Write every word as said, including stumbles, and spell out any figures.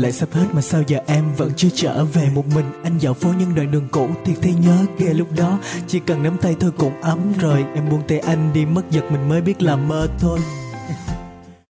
lại sắp hết mà sao giờ em vẫn chưa trở về. Một mình anh dạo phố những đoạn đường cũ thiệt thấy nhớ ghê. Lúc đó chỉ cần nắm tay thôi cũng ấm rồi. Em buông tay anh đi mất giật mình mới biết là mơ thôi.